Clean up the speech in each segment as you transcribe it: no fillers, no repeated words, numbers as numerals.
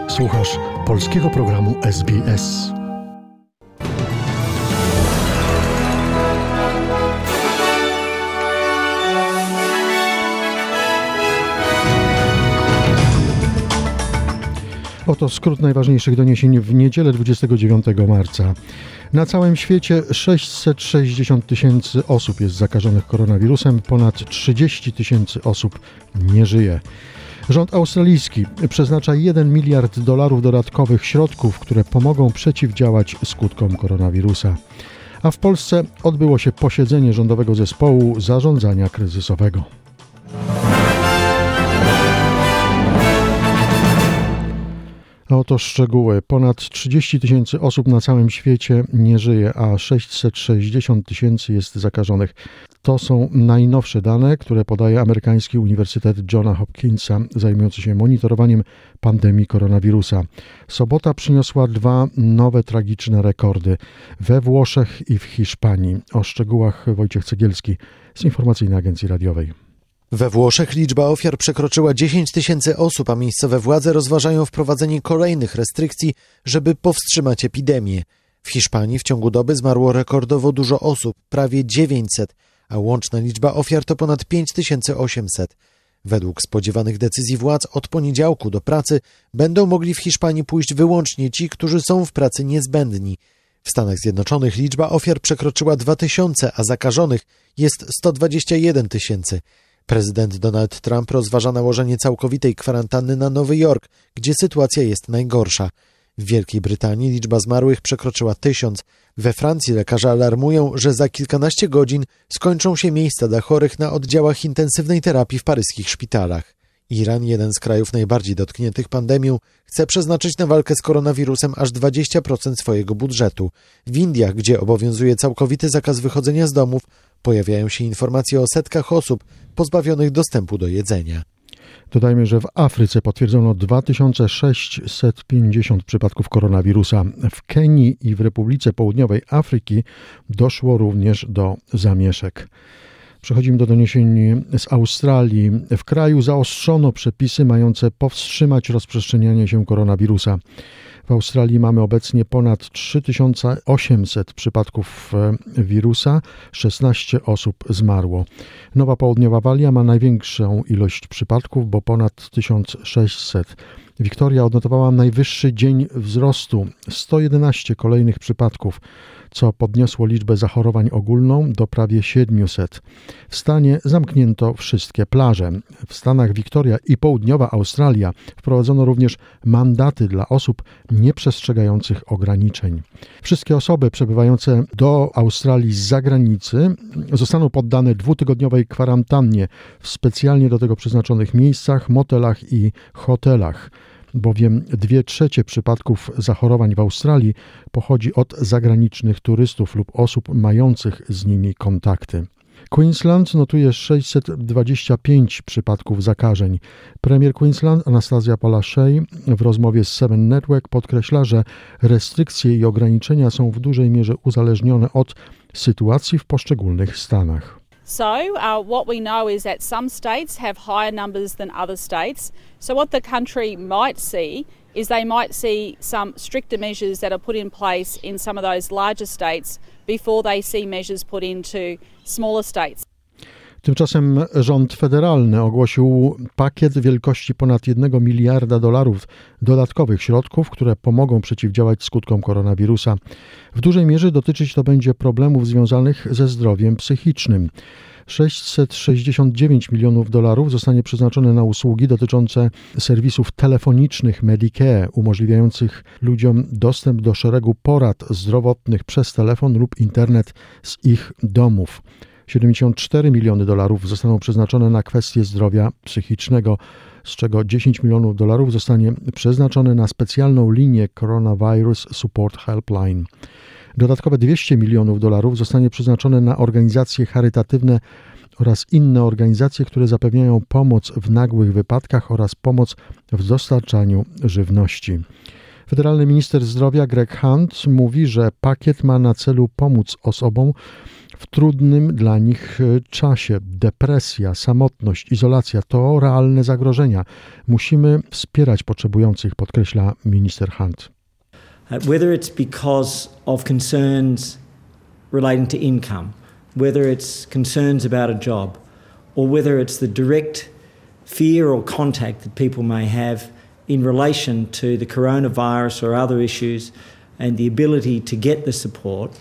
Słuchasz polskiego programu SBS. Oto skrót najważniejszych doniesień w niedzielę 29 marca. Na całym świecie 660 tysięcy osób jest zakażonych koronawirusem, ponad 30 tysięcy osób nie żyje. Rząd australijski przeznacza $1 miliard dodatkowych środków, które pomogą przeciwdziałać skutkom koronawirusa. A w Polsce odbyło się posiedzenie rządowego zespołu zarządzania kryzysowego. A oto szczegóły. Ponad 30 tysięcy osób na całym świecie nie żyje, a 660 tysięcy jest zakażonych. To są najnowsze dane, które podaje amerykański Uniwersytet Johna Hopkinsa zajmujący się monitorowaniem pandemii koronawirusa. Sobota przyniosła 2 nowe tragiczne rekordy we Włoszech i w Hiszpanii. O szczegółach Wojciech Cegielski z Informacyjnej Agencji Radiowej. We Włoszech liczba ofiar przekroczyła 10 tysięcy osób, a miejscowe władze rozważają wprowadzenie kolejnych restrykcji, żeby powstrzymać epidemię. W Hiszpanii w ciągu doby zmarło rekordowo dużo osób, prawie 900, a łączna liczba ofiar to ponad 5800. Według spodziewanych decyzji władz od poniedziałku do pracy będą mogli w Hiszpanii pójść wyłącznie ci, którzy są w pracy niezbędni. W Stanach Zjednoczonych liczba ofiar przekroczyła 2000, a zakażonych jest 121 tysięcy. Prezydent Donald Trump rozważa nałożenie całkowitej kwarantanny na Nowy Jork, gdzie sytuacja jest najgorsza. W Wielkiej Brytanii liczba zmarłych przekroczyła 1000. We Francji lekarze alarmują, że za kilkanaście godzin skończą się miejsca dla chorych na oddziałach intensywnej terapii w paryskich szpitalach. Iran, jeden z krajów najbardziej dotkniętych pandemią, chce przeznaczyć na walkę z koronawirusem aż 20% swojego budżetu. W Indiach, gdzie obowiązuje całkowity zakaz wychodzenia z domów, pojawiają się informacje o setkach osób pozbawionych dostępu do jedzenia. Dodajmy, że w Afryce potwierdzono 2650 przypadków koronawirusa. W Kenii i w Republice Południowej Afryki doszło również do zamieszek. Przechodzimy do doniesień z Australii. W kraju zaostrzono przepisy mające powstrzymać rozprzestrzenianie się koronawirusa. W Australii mamy obecnie ponad 3800 przypadków wirusa, 16 osób zmarło. Nowa Południowa Walia ma największą ilość przypadków, bo ponad 1600. Wiktoria odnotowała najwyższy dzień wzrostu, 111 kolejnych przypadków, co podniosło liczbę zachorowań ogólną do prawie 700. W stanie zamknięto wszystkie plaże. W stanach Wiktoria i Południowa Australia wprowadzono również mandaty dla osób nieprzestrzegających ograniczeń. Wszystkie osoby przebywające do Australii z zagranicy zostaną poddane 2-tygodniowej kwarantannie w specjalnie do tego przeznaczonych miejscach, motelach i hotelach, bowiem 2/3 przypadków zachorowań w Australii pochodzi od zagranicznych turystów lub osób mających z nimi kontakty. Queensland notuje 625 przypadków zakażeń. Premier Queensland Anastasia Palaszczuk w rozmowie z Seven Network podkreśla, że restrykcje i ograniczenia są w dużej mierze uzależnione od sytuacji w poszczególnych stanach. So what we know is that some states have higher numbers than other states. So what the country might see is they might see some stricter measures that are put in place in some of those larger states before they see measures put into smaller states. Tymczasem rząd federalny ogłosił pakiet wielkości ponad $1 miliarda dodatkowych środków, które pomogą przeciwdziałać skutkom koronawirusa. W dużej mierze dotyczyć to będzie problemów związanych ze zdrowiem psychicznym. $669 milionów zostanie przeznaczone na usługi dotyczące serwisów telefonicznych Medicare, umożliwiających ludziom dostęp do szeregu porad zdrowotnych przez telefon lub internet z ich domów. $74 miliony zostaną przeznaczone na kwestie zdrowia psychicznego, z czego $10 milionów zostanie przeznaczone na specjalną linię Coronavirus Support Helpline. Dodatkowe $200 milionów zostanie przeznaczone na organizacje charytatywne oraz inne organizacje, które zapewniają pomoc w nagłych wypadkach oraz pomoc w dostarczaniu żywności. Federalny minister zdrowia Greg Hunt mówi, że pakiet ma na celu pomóc osobom w trudnym dla nich czasie. Depresja, samotność, izolacja to realne zagrożenia. Musimy wspierać potrzebujących, podkreśla minister Hunt. Whether it's because of concerns relating to income, whether it's concerns about a job, or whether it's the direct fear or contact that people may have in relation to the coronavirus or other issues and the ability to get the support,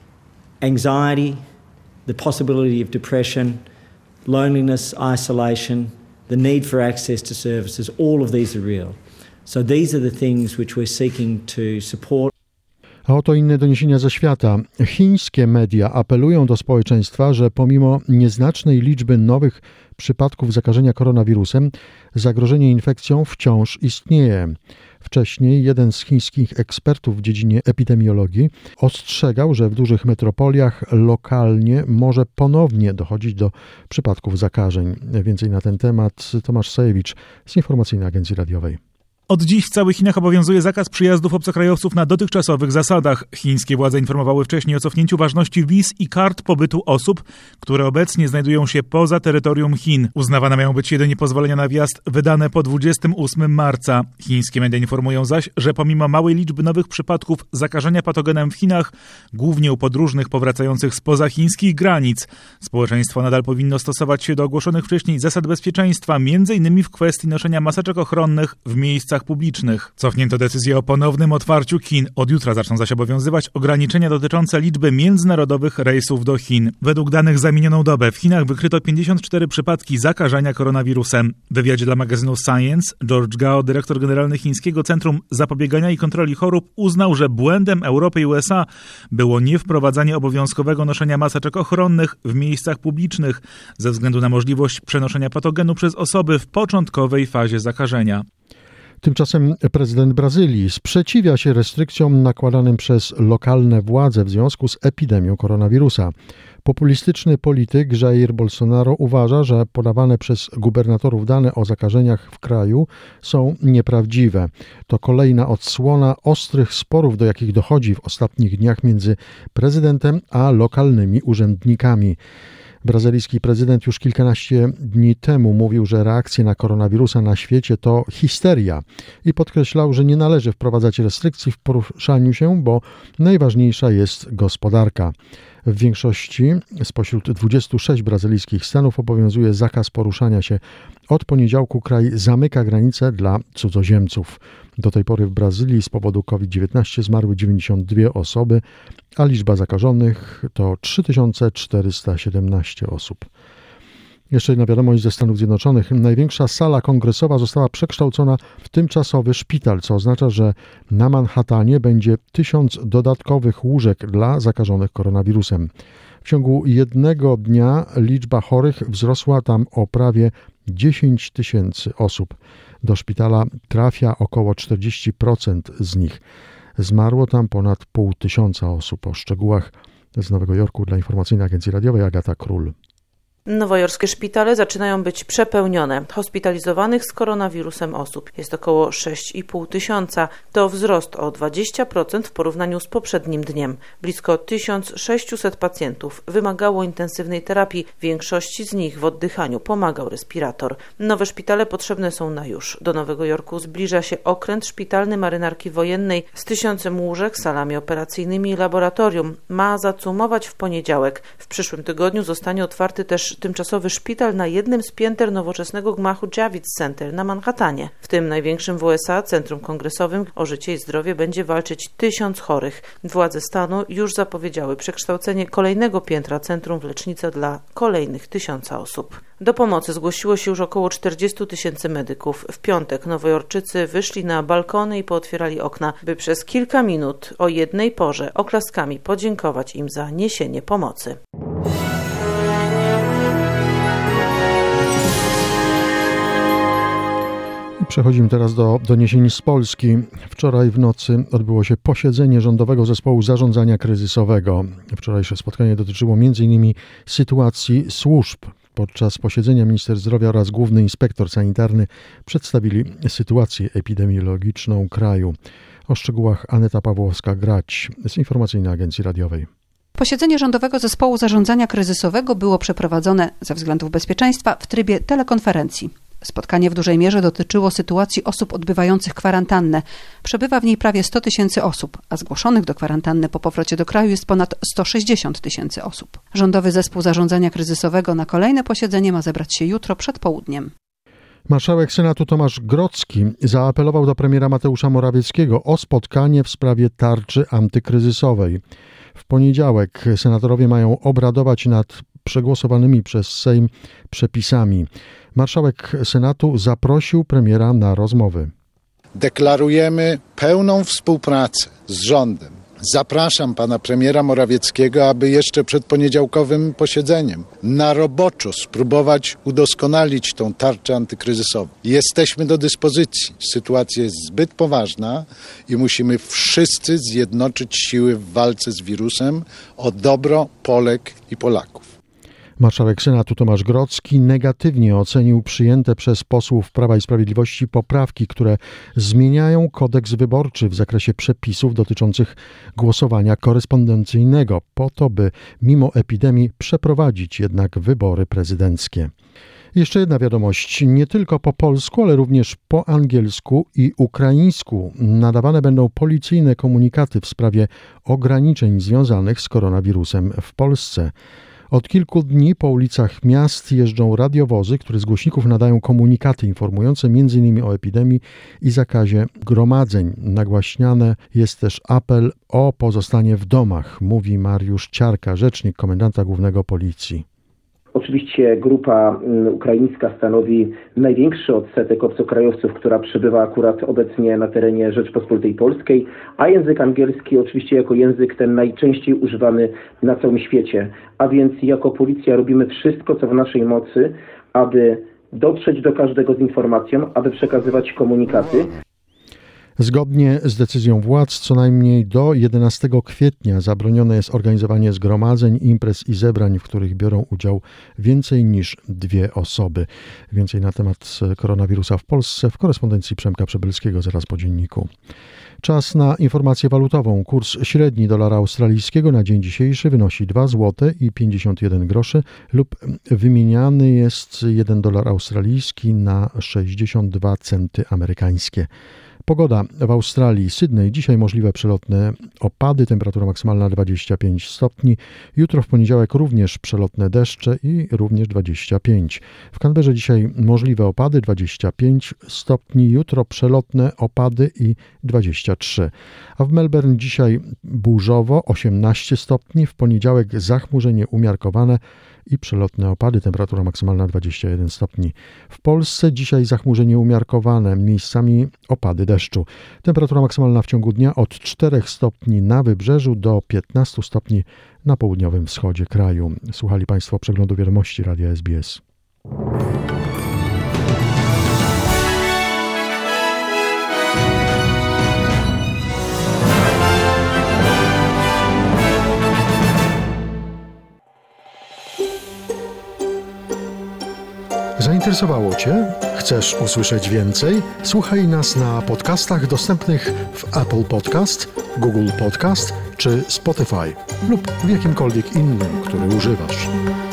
anxiety, the possibility of depression, loneliness, isolation, the need for access to services, all of these are real. So these are the things which we're seeking to support. A oto inne doniesienia ze świata. Chińskie media apelują do społeczeństwa, że pomimo nieznacznej liczby nowych przypadków zakażenia koronawirusem, zagrożenie infekcją wciąż istnieje. Wcześniej jeden z chińskich ekspertów w dziedzinie epidemiologii ostrzegał, że w dużych metropoliach lokalnie może ponownie dochodzić do przypadków zakażeń. Więcej na ten temat Tomasz Sajewicz z Informacyjnej Agencji Radiowej. Od dziś w całych Chinach obowiązuje zakaz przyjazdów obcokrajowców na dotychczasowych zasadach. Chińskie władze informowały wcześniej o cofnięciu ważności wiz i kart pobytu osób, które obecnie znajdują się poza terytorium Chin. Uznawane mają być jedynie pozwolenia na wjazd wydane po 28 marca. Chińskie media informują zaś, że pomimo małej liczby nowych przypadków zakażenia patogenem w Chinach, głównie u podróżnych powracających spoza chińskich granic, społeczeństwo nadal powinno stosować się do ogłoszonych wcześniej zasad bezpieczeństwa, m.in. w kwestii noszenia maseczek ochronnych w miejscach publicznych. Cofnięto decyzję o ponownym otwarciu Chin. Od jutra zaczną zaś obowiązywać ograniczenia dotyczące liczby międzynarodowych rejsów do Chin. Według danych za minioną dobę w Chinach wykryto 54 przypadki zakażenia koronawirusem. W wywiadzie dla magazynu Science George Gao, dyrektor generalny Chińskiego Centrum Zapobiegania i Kontroli Chorób, uznał, że błędem Europy i USA było niewprowadzanie obowiązkowego noszenia maseczek ochronnych w miejscach publicznych ze względu na możliwość przenoszenia patogenu przez osoby w początkowej fazie zakażenia. Tymczasem prezydent Brazylii sprzeciwia się restrykcjom nakładanym przez lokalne władze w związku z epidemią koronawirusa. Populistyczny polityk Jair Bolsonaro uważa, że podawane przez gubernatorów dane o zakażeniach w kraju są nieprawdziwe. To kolejna odsłona ostrych sporów, do jakich dochodzi w ostatnich dniach między prezydentem a lokalnymi urzędnikami. Brazylijski prezydent już kilkanaście dni temu mówił, że reakcje na koronawirusa na świecie to histeria i podkreślał, że nie należy wprowadzać restrykcji w poruszaniu się, bo najważniejsza jest gospodarka. W większości spośród 26 brazylijskich stanów obowiązuje zakaz poruszania się. Od poniedziałku kraj zamyka granice dla cudzoziemców. Do tej pory w Brazylii z powodu COVID-19 zmarły 92 osoby, a liczba zakażonych to 3417 osób. Jeszcze jedna wiadomość ze Stanów Zjednoczonych. Największa sala kongresowa została przekształcona w tymczasowy szpital, co oznacza, że na Manhattanie będzie 1000 dodatkowych łóżek dla zakażonych koronawirusem. W ciągu jednego dnia liczba chorych wzrosła tam o prawie 10 000 osób. Do szpitala trafia około 40% z nich. Zmarło tam ponad 500 osób. O szczegółach z Nowego Jorku dla Informacyjnej Agencji Radiowej Agata Król. Nowojorskie szpitale zaczynają być przepełnione. Hospitalizowanych z koronawirusem osób jest około 6,5 tysiąca. To wzrost o 20% w porównaniu z poprzednim dniem. Blisko 1600 pacjentów wymagało intensywnej terapii. Większości z nich w oddychaniu pomagał respirator. Nowe szpitale potrzebne są na już. Do Nowego Jorku zbliża się okręt szpitalny Marynarki Wojennej z 1000 łóżek, salami operacyjnymi i laboratorium. Ma zacumować w poniedziałek. W przyszłym tygodniu zostanie otwarty też tymczasowy szpital na jednym z pięter nowoczesnego gmachu Javits Center na Manhattanie. W tym największym w USA centrum kongresowym o życie i zdrowie będzie walczyć 1000 chorych. Władze stanu już zapowiedziały przekształcenie kolejnego piętra centrum w lecznicę dla kolejnych 1000 osób. Do pomocy zgłosiło się już około 40 000 medyków. W piątek nowojorczycy wyszli na balkony i pootwierali okna, by przez kilka minut o jednej porze oklaskami podziękować im za niesienie pomocy. Przechodzimy teraz do doniesień z Polski. Wczoraj w nocy odbyło się posiedzenie Rządowego Zespołu Zarządzania Kryzysowego. Wczorajsze spotkanie dotyczyło m.in. sytuacji służb. Podczas posiedzenia minister zdrowia oraz główny inspektor sanitarny przedstawili sytuację epidemiologiczną kraju. O szczegółach Aneta Pawłowska-Grać z Informacyjnej Agencji Radiowej. Posiedzenie Rządowego Zespołu Zarządzania Kryzysowego było przeprowadzone ze względów bezpieczeństwa w trybie telekonferencji. Spotkanie w dużej mierze dotyczyło sytuacji osób odbywających kwarantannę. Przebywa w niej prawie 100 000 osób, a zgłoszonych do kwarantanny po powrocie do kraju jest ponad 160 000 osób. Rządowy Zespół Zarządzania Kryzysowego na kolejne posiedzenie ma zebrać się jutro przed południem. Marszałek Senatu Tomasz Grodzki zaapelował do premiera Mateusza Morawieckiego o spotkanie w sprawie tarczy antykryzysowej. W poniedziałek senatorowie mają obradować nad przegłosowanymi przez Sejm przepisami. Marszałek Senatu zaprosił premiera na rozmowy. Deklarujemy pełną współpracę z rządem. Zapraszam pana premiera Morawieckiego, aby jeszcze przed poniedziałkowym posiedzeniem na roboczo spróbować udoskonalić tą tarczę antykryzysową. Jesteśmy do dyspozycji. Sytuacja jest zbyt poważna i musimy wszyscy zjednoczyć siły w walce z wirusem o dobro Polek i Polaków. Marszałek Senatu Tomasz Grodzki negatywnie ocenił przyjęte przez posłów Prawa i Sprawiedliwości poprawki, które zmieniają kodeks wyborczy w zakresie przepisów dotyczących głosowania korespondencyjnego, po to, by mimo epidemii przeprowadzić jednak wybory prezydenckie. Jeszcze jedna wiadomość. Nie tylko po polsku, ale również po angielsku i ukraińsku nadawane będą policyjne komunikaty w sprawie ograniczeń związanych z koronawirusem w Polsce. Od kilku dni po ulicach miast jeżdżą radiowozy, które z głośników nadają komunikaty informujące m.in. o epidemii i zakazie gromadzeń. Nagłaśniany jest też apel o pozostanie w domach, mówi Mariusz Ciarka, rzecznik komendanta głównego Policji. Oczywiście grupa ukraińska stanowi największy odsetek obcokrajowców, która przybywa akurat obecnie na terenie Rzeczypospolitej Polskiej, a język angielski oczywiście jako język ten najczęściej używany na całym świecie. A więc jako policja robimy wszystko, co w naszej mocy, aby dotrzeć do każdego z informacją, aby przekazywać komunikaty. Zgodnie z decyzją władz co najmniej do 11 kwietnia zabronione jest organizowanie zgromadzeń, imprez i zebrań, w których biorą udział więcej niż 2 osoby. Więcej na temat koronawirusa w Polsce w korespondencji Przemka Przybylskiego zaraz po dzienniku. Czas na informację walutową. Kurs średni dolara australijskiego na dzień dzisiejszy wynosi 2 zł i 51 groszy lub wymieniany jest 1 dolar australijski na 62 centy amerykańskie. Pogoda w Australii, Sydney. Dzisiaj możliwe przelotne opady, temperatura maksymalna 25 stopni. Jutro w poniedziałek również przelotne deszcze i również 25. W Canberrze dzisiaj możliwe opady 25 stopni, jutro przelotne opady i 23. A w Melbourne dzisiaj burzowo 18 stopni, w poniedziałek zachmurzenie umiarkowane i przelotne opady, temperatura maksymalna 21 stopni. W Polsce dzisiaj zachmurzenie umiarkowane, miejscami opady deszczu. Temperatura maksymalna w ciągu dnia od 4 stopni na wybrzeżu do 15 stopni na południowym wschodzie kraju. Słuchali Państwo przeglądu wiadomości Radia SBS. Zainteresowało Cię? Chcesz usłyszeć więcej? Słuchaj nas na podcastach dostępnych w Apple Podcast, Google Podcast czy Spotify lub w jakimkolwiek innym, który używasz.